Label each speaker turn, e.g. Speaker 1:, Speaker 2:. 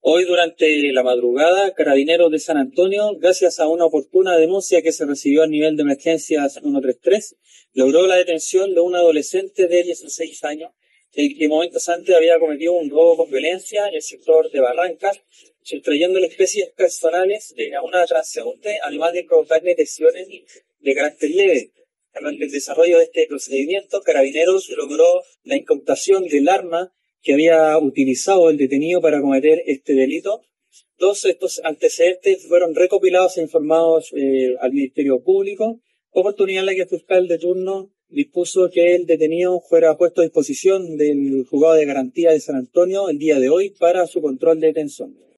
Speaker 1: Hoy, durante la madrugada, Carabineros de San Antonio, gracias a una oportuna denuncia que se recibió al nivel de emergencias 133, logró la detención de un adolescente de 16 años, que momentos antes había cometido un robo con violencia en el sector de Barrancas, sustrayéndole especies personales a una transeúnte, además de provocarle lesiones de carácter leve. Durante el desarrollo de este procedimiento, Carabineros logró la incautación del arma que había utilizado el detenido para cometer este delito. Todos estos antecedentes fueron recopilados e informados al Ministerio Público, oportunidad en la que el fiscal de turno dispuso que el detenido fuera puesto a disposición del juzgado de garantía de San Antonio el día de hoy para su control de detención.